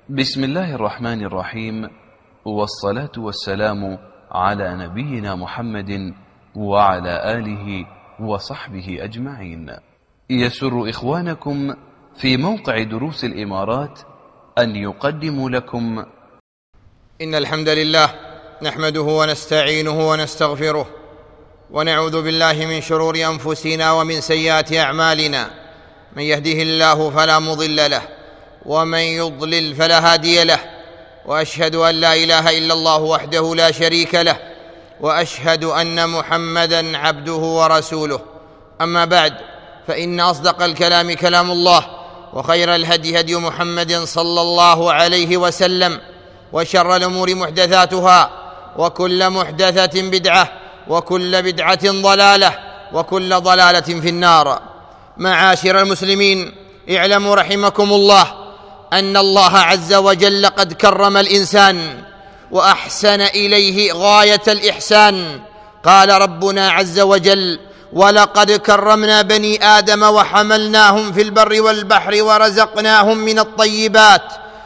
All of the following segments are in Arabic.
بسم الله الرحمن الرحيم، والصلاة والسلام على نبينا محمد وعلى آله وصحبه أجمعين. يسر إخوانكم في موقع دروس الإمارات أن يقدموا لكم إن الحمد لله نحمده ونستعينه ونستغفره، ونعوذ بالله من شرور أنفسنا ومن سيئات أعمالنا. من يهده الله فلا مضل له، ومن يضلل فلا هادي له، وأشهد أن لا إله إلا الله وحده لا شريك له، وأشهد أن محمدًا عبده ورسوله. أما بعد، فإن أصدق الكلام كلام الله، وخير الهدي هدي محمد صلى الله عليه وسلم، وشر الأمور محدثاتها، وكل محدثة بدعة، وكل بدعة ضلالة، وكل ضلالة في النار. معاشر المسلمين، اعلموا رحمكم الله أن الله عز وجل قد كرم الإنسان وأحسن إليه غاية الإحسان. قال ربنا عز وجل: ولقد كرمنا بني آدم وحملناهم في البر والبحر ورزقناهم من الطيبات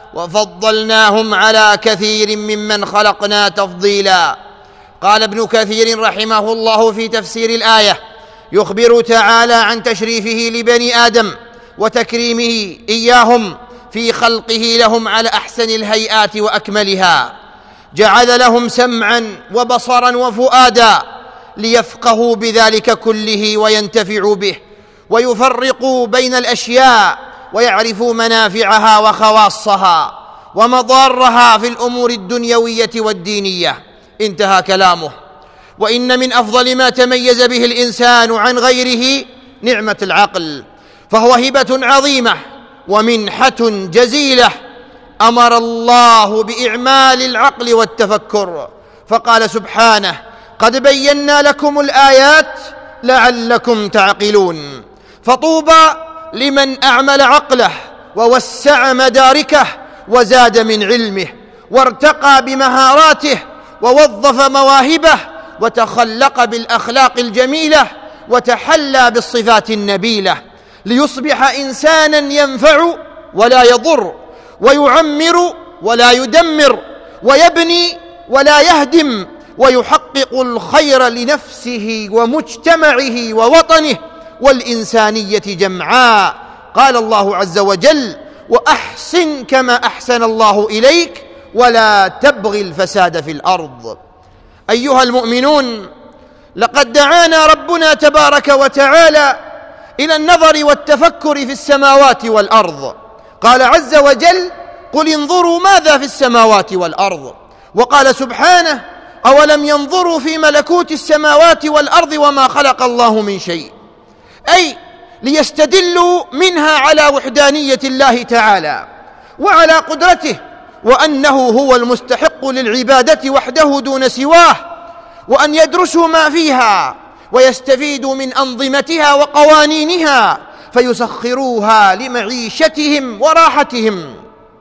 وفضلناهم على كثير ممن خلقنا تفضيلا. قال ابن كثير رحمه الله في تفسير الآية: يخبر تعالى عن تشريفه لبني آدم وتكريمه إياهم في خلقه لهم على أحسن الهيئات وأكملها. جعل لهم سمعا وبصرا وفؤادا ليفقهوا بذلك كله وينتفعوا به، ويفرقوا بين الأشياء، ويعرفوا منافعها وخواصها ومضارها في الأمور الدنيوية والدينية. انتهى كلامه. وإن من أفضل ما تميز به الإنسان عن غيره نعمة العقل، فهو هبة عظيمة ومنحة جزيلة. أمر الله بإعمال العقل والتفكر، فقال سبحانه: قد بينا لكم الآيات لعلكم تعقلون. فطوبى لمن أعمل عقله ووسع مداركه وزاد من علمه وارتقى بمهاراته ووظف مواهبه وتخلق بالأخلاق الجميلة وتحلى بالصفات النبيلة، ليصبح إنسانا ينفع ولا يضر، ويعمر ولا يدمر، ويبني ولا يهدم، ويحقق الخير لنفسه ومجتمعه ووطنه والإنسانية جمعاء. قال الله عز وجل: وأحسن كما أحسن الله إليك ولا تبغ الفساد في الأرض. أيها المؤمنون، لقد دعانا ربنا تبارك وتعالى إلى النظر والتفكر في السماوات والأرض. قال عز وجل: قل انظروا ماذا في السماوات والأرض. وقال سبحانه: أولم ينظروا في ملكوت السماوات والأرض وما خلق الله من شيء، أي ليستدلوا منها على وحدانية الله تعالى وعلى قدرته، وأنه هو المستحق للعبادة وحده دون سواه، وأن يدرسوا ما فيها ويستفيدوا من أنظمتها وقوانينها فيسخروها لمعيشتهم وراحتهم.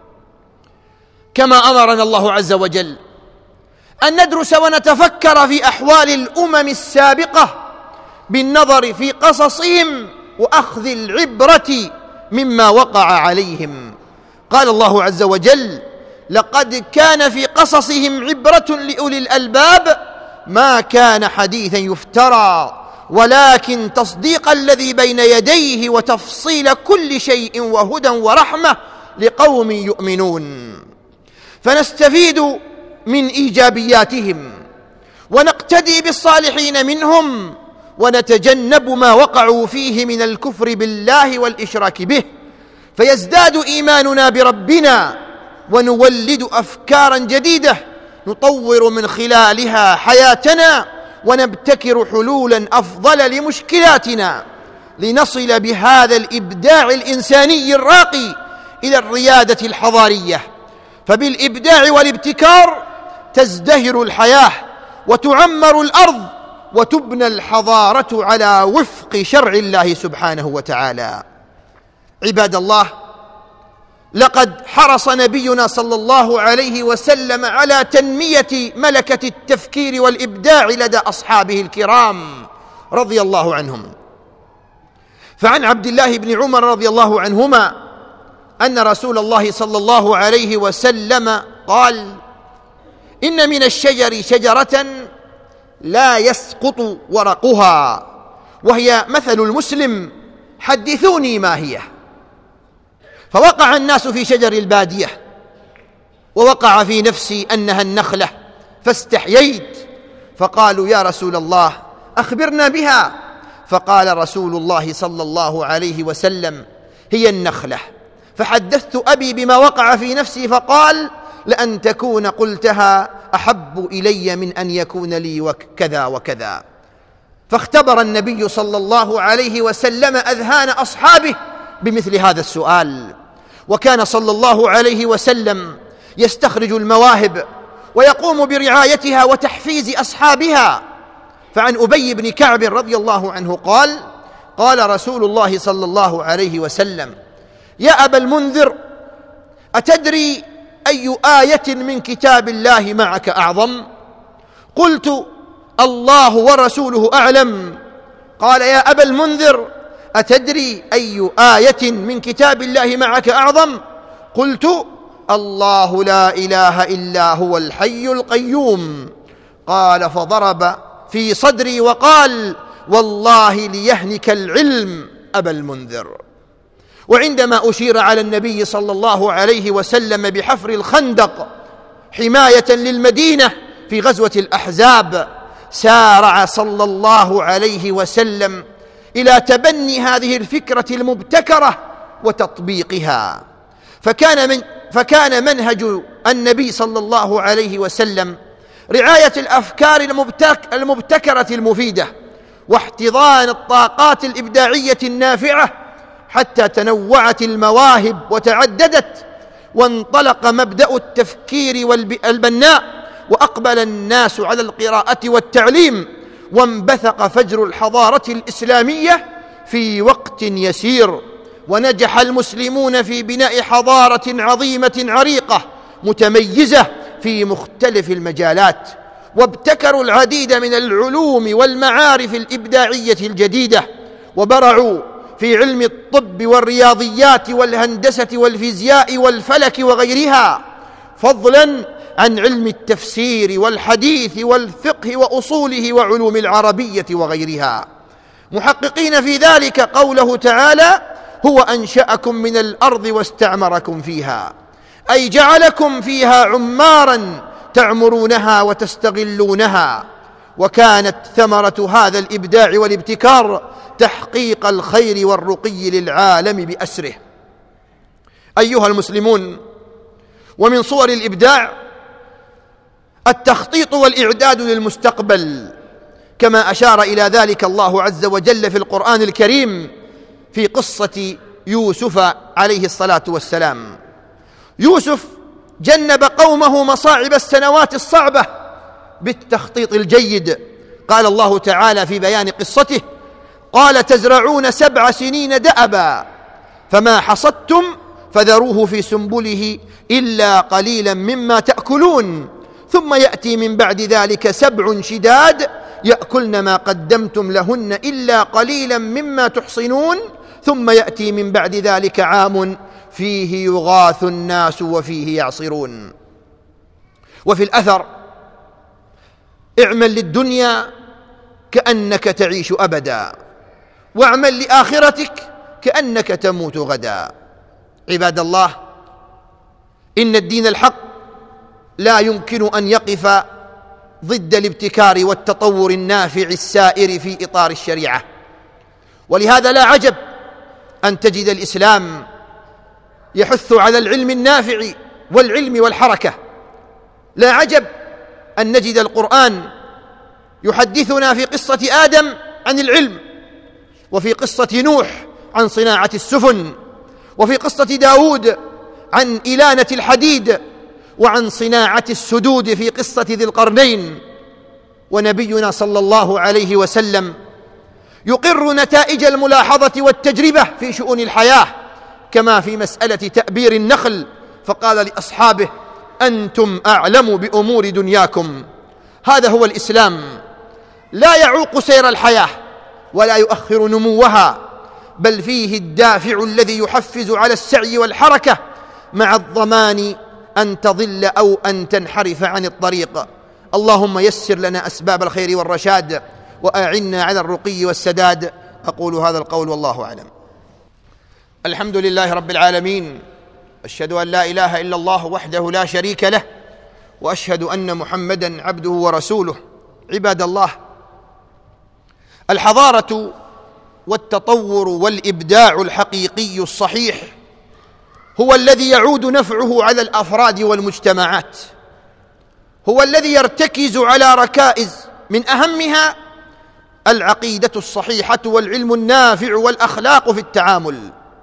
كما أمرنا الله عز وجل أن ندرس ونتفكر في أحوال الأمم السابقة بالنظر في قصصهم وأخذ العبرة مما وقع عليهم. قال الله عز وجل: لقد كان في قصصهم عبرة لأولي الألباب ما كان حديثا يفترى ولكن تصديق الذي بين يديه وتفصيل كل شيء وهدى ورحمة لقوم يؤمنون. فنستفيد من إيجابياتهم ونقتدي بالصالحين منهم، ونتجنب ما وقعوا فيه من الكفر بالله والإشراك به، فيزداد إيماننا بربنا ونولد أفكارا جديدة نطور من خلالها حياتنا ونبتكر حلولا أفضل لمشكلاتنا، لنصل بهذا الإبداع الإنساني الراقي إلى الريادة الحضارية. فبالإبداع والابتكار تزدهر الحياة وتعمر الأرض وتبنى الحضارة على وفق شرع الله سبحانه وتعالى. عباد الله، لقد حرص نبينا صلى الله عليه وسلم على تنمية ملكة التفكير والإبداع لدى أصحابه الكرام رضي الله عنهم. فعن عبد الله بن عمر رضي الله عنهما أن رسول الله صلى الله عليه وسلم قال: إن من الشجر شجرة لا يسقط ورقها، وهي مثل المسلم، حدثوني ما هي. فوقع الناس في شجر البادية، ووقع في نفسي أنها النخلة، فاستحييت، فقالوا: يا رسول الله أخبرنا بها. فقال رسول الله صلى الله عليه وسلم: هي النخلة. فحدثت أبي بما وقع في نفسي، فقال: لأن تكون قلتها أحب إلي من أن يكون لي كذا وكذا. فاختبر النبي صلى الله عليه وسلم أذهان أصحابه بمثل هذا السؤال، وكان صلى الله عليه وسلم يستخرج المواهب ويقوم برعايتها وتحفيز أصحابها. فعن أبي بن كعب رضي الله عنه قال: قال رسول الله صلى الله عليه وسلم: يا أبا المنذر، أتدري أي آية من كتاب الله معك أعظم؟ قلت: الله ورسوله أعلم. قال: يا أبا المنذر، أتدري أي آية من كتاب الله معك أعظم؟ قلت: الله لا إله إلا هو الحي القيوم. قال: فضرب في صدري وقال: والله ليهنك العلم أبا المنذر. وعندما أشير على النبي صلى الله عليه وسلم بحفر الخندق حماية للمدينة في غزوة الأحزاب، سارع صلى الله عليه وسلم إلى تبني هذه الفكرة المبتكرة وتطبيقها. فكان منهج النبي صلى الله عليه وسلم رعاية الأفكار المبتكرة المفيدة، واحتضان الطاقات الإبداعية النافعة، حتى تنوعت المواهب وتعددت، وانطلق مبدأ التفكير البناء، وأقبل الناس على القراءة والتعليم، وانبثق فجر الحضارة الإسلامية في وقت يسير. ونجح المسلمون في بناء حضارة عظيمة عريقة متميزة في مختلف المجالات، وابتكروا العديد من العلوم والمعارف الإبداعية الجديدة، وبرعوا في علم الطب والرياضيات والهندسة والفيزياء والفلك وغيرها، فضلا عن علم التفسير والحديث والفقه وأصوله وعلوم العربية وغيرها، محققين في ذلك قوله تعالى: هو أنشأكم من الأرض واستعمركم فيها، أي جعلكم فيها عمارا تعمرونها وتستغلونها. وكانت ثمرة هذا الإبداع والابتكار تحقيق الخير والرقي للعالم بأسره. أيها المسلمون، ومن صور الإبداع التخطيط والإعداد للمستقبل، كما أشار إلى ذلك الله عز وجل في القرآن الكريم في قصة يوسف عليه الصلاة والسلام. يوسف جنب قومه مصاعب السنوات الصعبة بالتخطيط الجيد. قال الله تعالى في بيان قصته: قال: تزرعون 7 سنين دأبا، فما حصدتم فذروه في سنبله إلا قليلا مما تأكلون، ثم يأتي من بعد ذلك 7 شداد يأكلن ما قدمتم لهن إلا قليلا مما تحصنون، ثم يأتي من بعد ذلك عام فيه يغاث الناس وفيه يعصرون. وفي الأثر: اعمل للدنيا كأنك تعيش أبدا، واعمل لآخرتك كأنك تموت غدا. عباد الله، إن الدين الحق لا يمكن أن يقف ضد الابتكار والتطور النافع السائر في إطار الشريعة، ولهذا لا عجب أن تجد الإسلام يحث على العلم النافع والعلم والحركة. لا عجب أن نجد القرآن يحدثنا في قصة آدم عن العلم، وفي قصة نوح عن صناعة السفن، وفي قصة داود عن إلانة الحديد، وعن صناعة السدود في قصة ذي القرنين. ونبينا صلى الله عليه وسلم يقر نتائج الملاحظة والتجربة في شؤون الحياة، كما في مسألة تأبير النخل، فقال لأصحابه: أنتم أعلم بأمور دنياكم. هذا هو الإسلام، لا يعوق سير الحياة ولا يؤخر نموها، بل فيه الدافع الذي يحفز على السعي والحركة مع الضمان أن تضل أو أن تنحرف عن الطريق. اللهم يسر لنا أسباب الخير والرشاد وأعنا على الرقي والسداد. أقول هذا القول والله أعلم. الحمد لله رب العالمين، أشهد أن لا إله إلا الله وحده لا شريك له، وأشهد أن محمدًا عبده ورسوله. عباد الله، الحضارة والتطور والإبداع الحقيقي الصحيح هو الذي يعود نفعه على الأفراد والمجتمعات، هو الذي يرتكز على ركائز من أهمها العقيدة الصحيحة والعلم النافع والأخلاق في التعامل.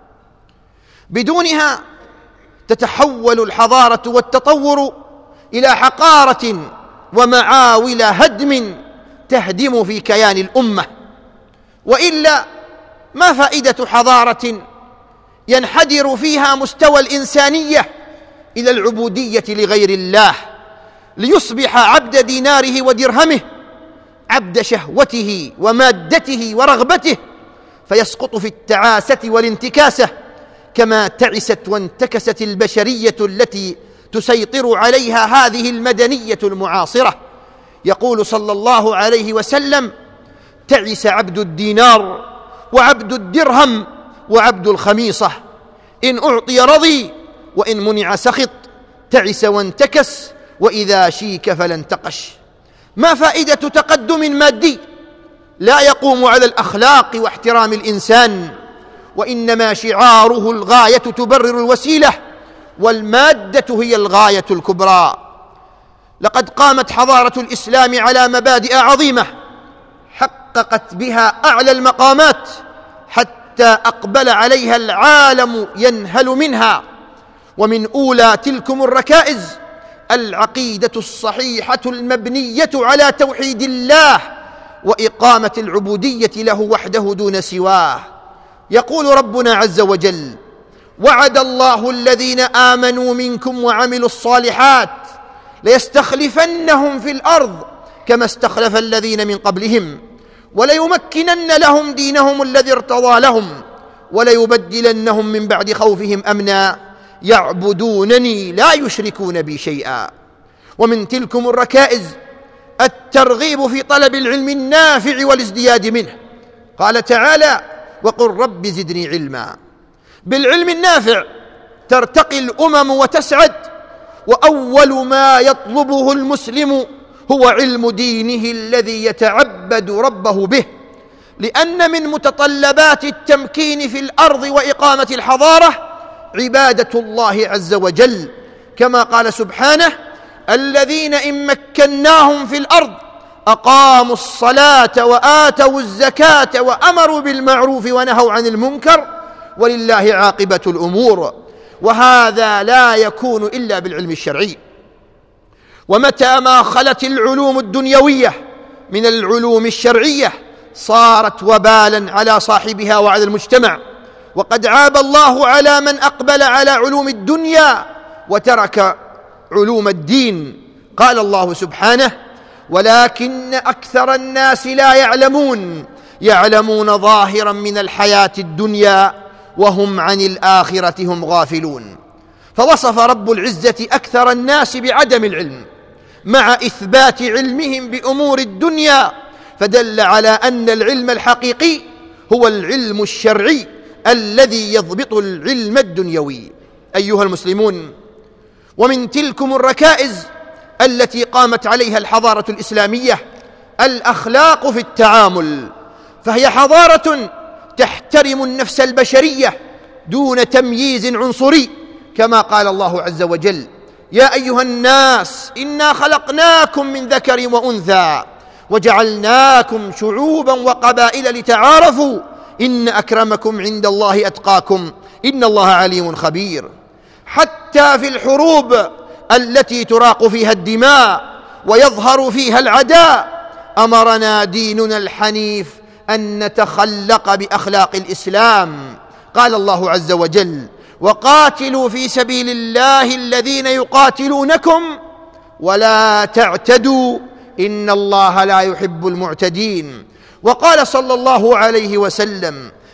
بدونها تتحول الحضارة والتطور إلى حقارة ومعاول هدم تهدم في كيان الأمة، وإلا ما فائدة حضارة ينحدر فيها مستوى الإنسانية إلى العبودية لغير الله، ليصبح عبد ديناره ودرهمه، عبد شهوته ومادته ورغبته، فيسقط في التعاسة والانتكاسة كما تعست وانتكست البشرية التي تسيطر عليها هذه المدنية المعاصرة. يقول صلى الله عليه وسلم: تعس عبد الدينار وعبد الدرهم وعبد الخميصة، إن أعطي رضي وإن منع سخط، تعس وانتكس، وإذا شيك فلا انتقش. ما فائدة تقدم مادي لا يقوم على الأخلاق واحترام الإنسان، وإنما شعاره الغاية تبرر الوسيلة، والمادة هي الغاية الكبرى. لقد قامت حضارة الإسلام على مبادئ عظيمة حققت بها أعلى المقامات حتى أقبل عليها العالم ينهل منها، ومن أولى تلكم الركائز العقيدة الصحيحة المبنية على توحيد الله وإقامة العبودية له وحده دون سواه. يقول ربنا عز وجل: وعد الله الذين آمنوا منكم وعملوا الصالحات ليستخلفنهم في الأرض كما استخلف الذين من قبلهم وليمكنن لهم دينهم الذي ارتضى لهم وليبدلنهم من بعد خوفهم أمنا يعبدونني لا يشركون بي شيئا. ومن تلكم الركائز الترغيب في طلب العلم النافع والازدياد منه. قال تعالى: وقل رب زدني علما. بالعلم النافع ترتقي الأمم وتسعد، وأول ما يطلبه المسلم هو علم دينه الذي يتعبد ربه به، لأن من متطلبات التمكين في الأرض وإقامة الحضارة عبادة الله عز وجل، كما قال سبحانه: الذين إن مكناهم في الأرض أقاموا الصلاة وآتوا الزكاة وأمروا بالمعروف ونهوا عن المنكر ولله عاقبة الأمور. وهذا لا يكون إلا بالعلم الشرعي. ومتى ما خلت العلوم الدنيوية من العلوم الشرعية صارت وبالا على صاحبها وعلى المجتمع. وقد عاب الله على من أقبل على علوم الدنيا وترك علوم الدين. قال الله سبحانه: ولكن أكثر الناس لا يعلمون ظاهرا من الحياة الدنيا وهم عن الآخرة هم غافلون. فوصف رب العزة أكثر الناس بعدم العلم مع إثبات علمهم بأمور الدنيا، فدل على أن العلم الحقيقي هو العلم الشرعي الذي يضبط العلم الدنيوي. أيها المسلمون، ومن تلكم الركائز التي قامت عليها الحضارة الإسلامية الأخلاق في التعامل، فهي حضارة تحترم النفس البشرية دون تمييز عنصري، كما قال الله عز وجل: يا أيها الناس إنا خلقناكم من ذكر وأنثى وجعلناكم شعوبا وقبائل لتعارفوا إن أكرمكم عند الله أتقاكم إن الله عليم خبير. حتى في الحروب التي تراق فيها الدماء ويظهر فيها العداء أمرنا ديننا الحنيف أن نتخلق بأخلاق الإسلام. قال الله عز وجل: وقاتلوا في سبيل الله الذين يقاتلونكم ولا تعتدوا إن الله لا يحب المعتدين. وقال صلى الله عليه وسلم: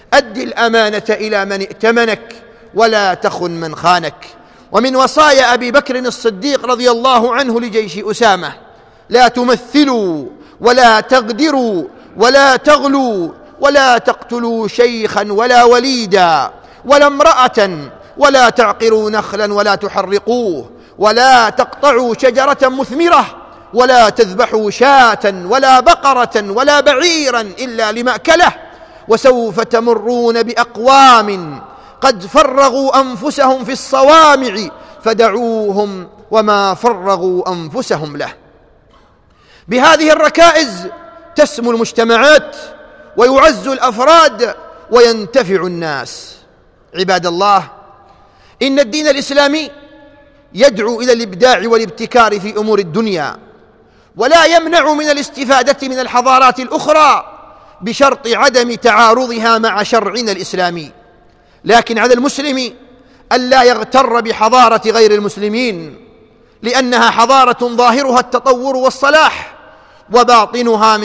أد الأمانة إلى من ائتمنك ولا تخن من خانك. ومن وصايا أبي بكر الصديق رضي الله عنه لجيش أسامة: لا تمثلوا ولا تغدروا ولا تغلوا ولا تقتلوا شيخا ولا وليدا ولا امرأة ولا تعقروا نخلا ولا تحرقوه ولا تقطعوا شجرة مثمرة ولا تذبحوا شاة ولا بقرة ولا بعيرا إلا لمأكله، وسوف تمرون بأقوام قد فرغوا أنفسهم في الصوامع فدعوهم وما فرغوا أنفسهم له. بهذه الركائز تسمو المجتمعات ويعز الأفراد وينتفع الناس. عباد الله، إن الدين الإسلامي يدعو إلى الإبداع والابتكار في أمور الدنيا، ولا يمنع من الاستفادة من الحضارات الأخرى بشرط عدم تعارضها مع شرعنا الإسلامي. لكن على المسلم ألا يغتر بحضارة غير المسلمين، لأنها حضارة ظاهرها التطور والصلاح، وباطنها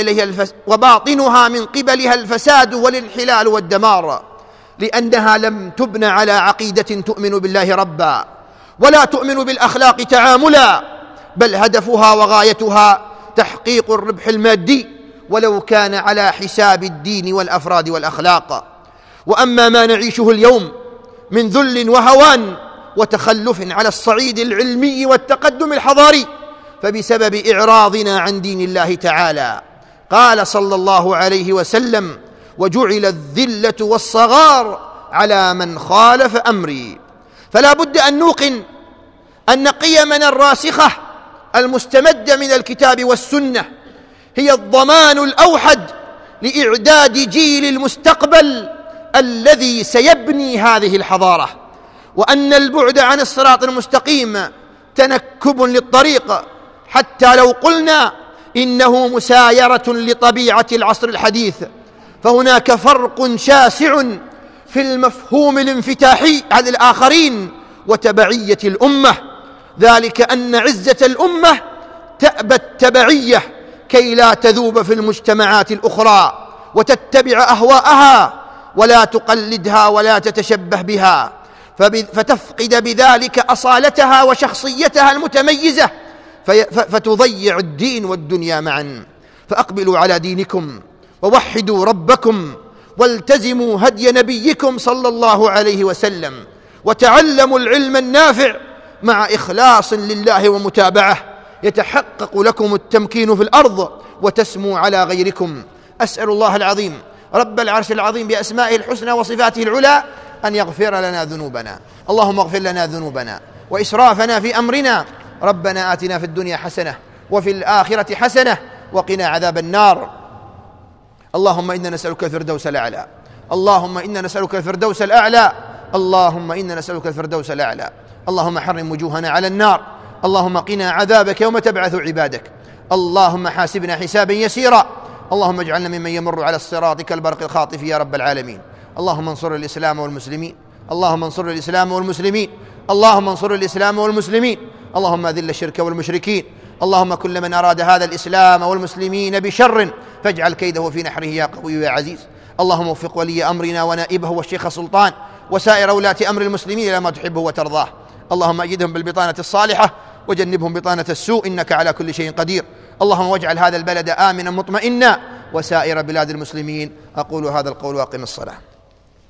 من قبلها الفساد والانحلال والدمار، لأنها لم تبن على عقيدة تؤمن بالله ربا ولا تؤمن بالأخلاق تعاملا، بل هدفها وغايتها تحقيق الربح المادي ولو كان على حساب الدين والأفراد والأخلاق. وأما ما نعيشه اليوم من ذل وهوان وتخلف على الصعيد العلمي والتقدم الحضاري فبسبب إعراضنا عن دين الله تعالى. قال صلى الله عليه وسلم: وجعل الذلة والصغار على من خالف أمري. فلا بد أن نوقن أن قيمنا الراسخة المستمدة من الكتاب والسنة هي الضمان الأوحد لإعداد جيل المستقبل الذي سيبني هذه الحضارة، وأن البعد عن الصراط المستقيم تنكب للطريق، حتى لو قلنا إنه مسايرة لطبيعة العصر الحديث، فهناك فرق شاسع في المفهوم الانفتاحي على الآخرين وتبعية الأمة، ذلك أن عزة الأمة تأبى التبعية كي لا تذوب في المجتمعات الأخرى وتتبع أهواءها ولا تقلدها ولا تتشبه بها، فتفقد بذلك أصالتها وشخصيتها المتميزة، فتضيع الدين والدنيا معا. فأقبلوا على دينكم ووحدوا ربكم والتزموا هدي نبيكم صلى الله عليه وسلم، وتعلموا العلم النافع مع إخلاص لله ومتابعة، يتحقق لكم التمكين في الأرض وتسموا على غيركم. أسأل الله العظيم رب العرش العظيم بأسمائه الحسنى وصفاته العلى أن يغفر لنا ذنوبنا. اللهم اغفر لنا ذنوبنا وإسرافنا في أمرنا. ربنا آتنا في الدنيا حسنة وفي الآخرة حسنة وقنا عذاب النار. اللهم إنا نسألك الفردوس الأعلى. اللهم إنا نسألك الفردوس الأعلى. اللهم إنا نسألك الفردوس الأعلى. اللهم حرم وجوهنا على النار. اللهم قنا عذابك يوم تبعث عبادك. اللهم حاسبنا حسابا يسيرا. اللهم اجعلنا ممن يمر على الصراط كالبرق الخاطف يا رب العالمين. اللهم انصر الإسلام والمسلمين. اللهم انصر الإسلام والمسلمين. اللهم انصر الإسلام والمسلمين. اللهم أذل الشرك والمشركين. اللهم كل من أراد هذا الإسلام والمسلمين بشر فاجعل كيده في نحره يا قوي يا عزيز. اللهم وفق ولي أمرنا ونائبه والشيخ سلطان وسائر ولاة أمر المسلمين إلى ما تحبه وترضاه. اللهم أيدهم بالبطانة الصالحة وجنبهم بطانة السوء إنك على كل شيء قدير. اللهم واجعل هذا البلد آمنا مطمئنا وسائر بلاد المسلمين. أقول هذا القول وأقم الصلاة.